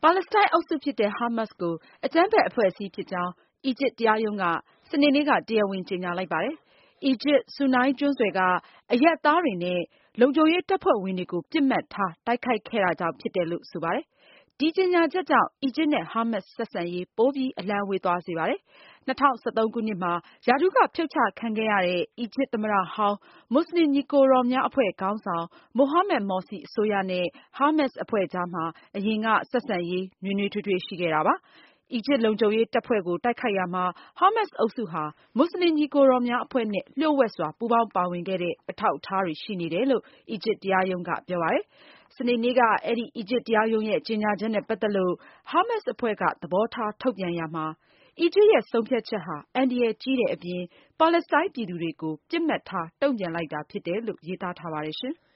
ပါလက်စတိုင်းအုပ်စုဖြစ်တဲ့ ဟာမတ်စ်ကို အကြမ်းဖက်အဖွဲ့အစည်းဖြစ်ကြောင်း အီဂျစ်တရားရုံးက စနေနေ့က တရားဝင်ကြေညာလိုက်ပါတယ်။ အီဂျစ် ဆူနိုင်းကျွန်းဆွယ်က အရပ်သားတွေနဲ့ လုံခြုံရေးတပ်ဖွဲ့ဝင်တွေကို ပစ်မှတ်ထား တိုက်ခိုက်ခဲ့တာကြောင့် ဖြစ်တယ်လို့ ဆိုပါတယ်။ ဒီကြေညာချက်ကြောင့် အီဂျစ်နဲ့ ဟာမတ်စ် ဆက်ဆံရေး ပိုပြီး အလှမ်းဝေးသွားစေပါတယ်။ ၂၀၁၃ ခုနှစ်မှာ ရာထူးက ဖြုတ်ချခံခဲ့ရတဲ့ အီဂျစ်သမ္မတဟောင်း မွတ်စလင်ညီအကိုတော်များအဖွဲ့ ခေါင်းဆောင် မိုဟာမက် မော်စီ အစိုးရနဲ့ ဟာမတ်စ်အဖွဲ့ကြားမှာ အရင်က ဆက်ဆံရေး နွေးနွေးထွေးထွေး ရှိခဲ့တာပါ။ အီဂျစ်လုံခြုံရေးတပ်ဖွဲ့ကို တိုက်ခိုက်ရာမှာ ဟာမတ်စ်အုပ်စုဟာ မွတ်စလင်ညီအကိုတော်များအဖွဲ့နဲ့ လျှို့ဝှက်စွာ ပူးပေါင်းပါဝင်ခဲ့တဲ့ အထောက်အထားတွေ ရှိနေတယ်လို့ အီဂျစ်တရားရုံးက ပြောပါတယ်။ စနေနေ့က အဲဒီ အီဂျစ်တရားရုံးရဲ့ ကြေညာချက်နဲ့ ပတ်သက်လို့ ဟာမတ်စ်အဖွဲ့က သဘောထား ထုတ်ပြန်ရာမှာ အီဂျစ်ရဲ့ ဆုံးဖြတ်ချက်ဟာ အန္တရာယ်ကြီးတဲ့အပြင် ပါလက်စတိုင်းပြည်သူတွေကို ပစ်မှတ်ထား တုန့်ပြန်လိုက်တာဖြစ်တယ်လို့ ရေးသားထားပါတယ်။